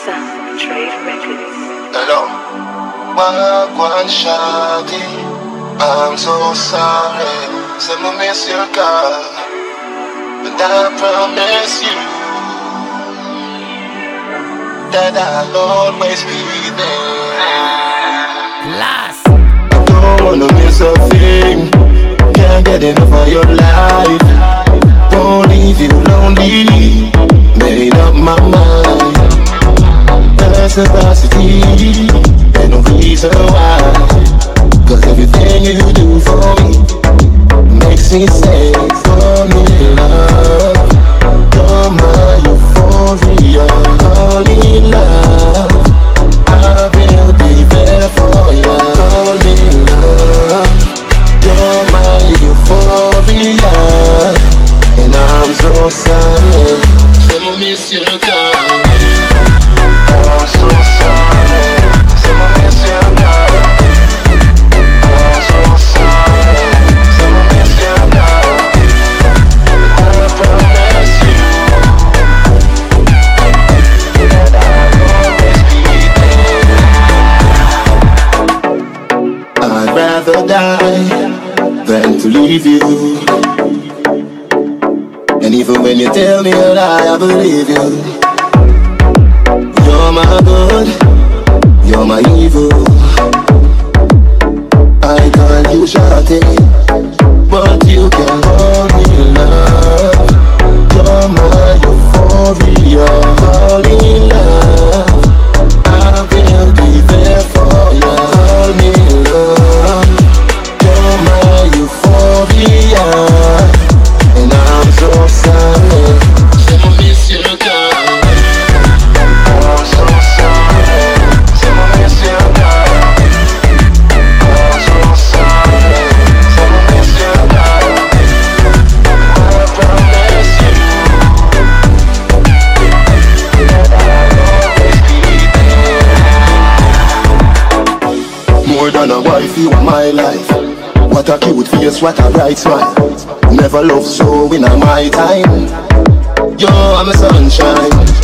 Trade Records. Hello, one shawty, I'm so sorry. Say I miss your call, but I promise you that I'll always be there. Last. I don't wanna miss a thing. Can't get enough of your life. Won't leave you lonely. Made up my mind. Reciprocity, ain't no reason why. Cause everything you do for me makes me say, call me love. You're my euphoria, call me love. I will be there for you, call me love. You're my euphoria, and I'm so sorry. I miss your girl. I'm so sorry. Say I miss your girl. I'm so sorry. Say I miss your girl. I promise you that I'll always be there. I'd rather die than to leave you. And even when you tell me a lie, I believe you. You're my good, you're my evil. I call you shawty, but you can call me love. You're my euphoria, call me love. I will be there for you, call me love. You're my euphoria, and I'm so sorry. Say I miss you, girl. I'm so sorry. Say I miss you, girl. I'm so sorry. Say I miss you, girl. I promise you that I'll always be there. More than a wife, you are my life. What a cute face, what a bright smile. Never loved so in my time. You're my sunshine.